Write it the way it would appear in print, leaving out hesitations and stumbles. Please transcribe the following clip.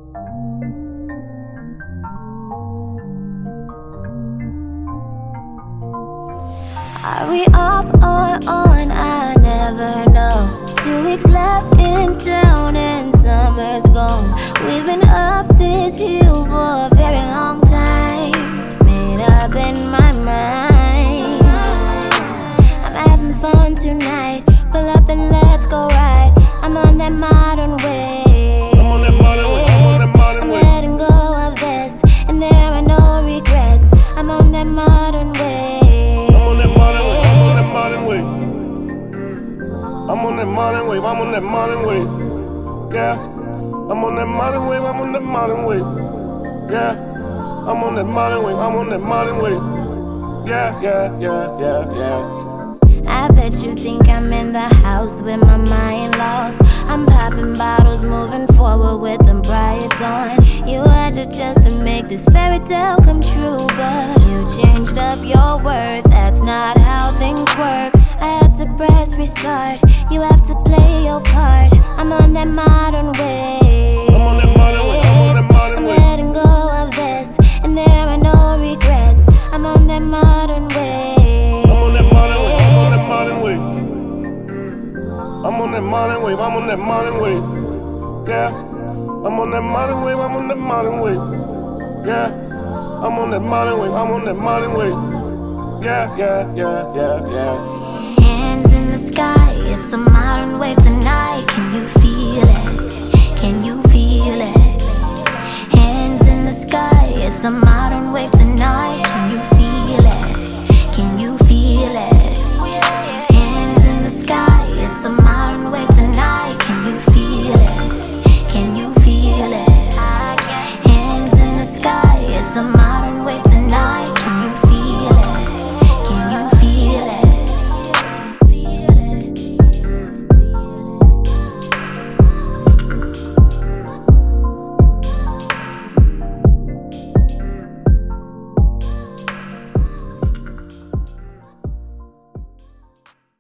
Are we off or on? I never know. 2 weeks left in town and summer's gone. We've been up this hill for a very long time. Made up in my mind. I'm having fun tonight. Pull up and let's go ride. I'm on that modern way. I'm on that modern way. I'm on that modern way. I'm letting go of this, and there are no regrets. I'm on that modern way. I'm on that modern way. I'm on that modern way. I'm on that modern wave. I'm on that modern wave. Yeah. I'm on that modern wave. I'm on that modern wave. Yeah. I'm on that modern wave. I'm on that modern wave. Yeah, yeah, yeah, yeah, yeah. I bet you think I'm in the house with my mind lost. I'm popping bottles, moving forward with them brights on. You had your chance to make this fairy tale come true, but you changed up your worth. That's not how things work. I had to press restart. You have to play your part. I'm on that modern way. I'm on that modern way. I'm on that modern I'm way. letting go of this, and there are no regrets. I'm on that modern way. I'm on that modern way. I'm on that modern way. I'm on that modern wave. I'm on that modern wave. Yeah. I'm on that modern wave. I'm on that modern wave. Yeah. I'm on that modern wave. I'm on that modern wave. Yeah, yeah, yeah, yeah, yeah. Hands in the sky, it's a modern wave tonight. Can you feel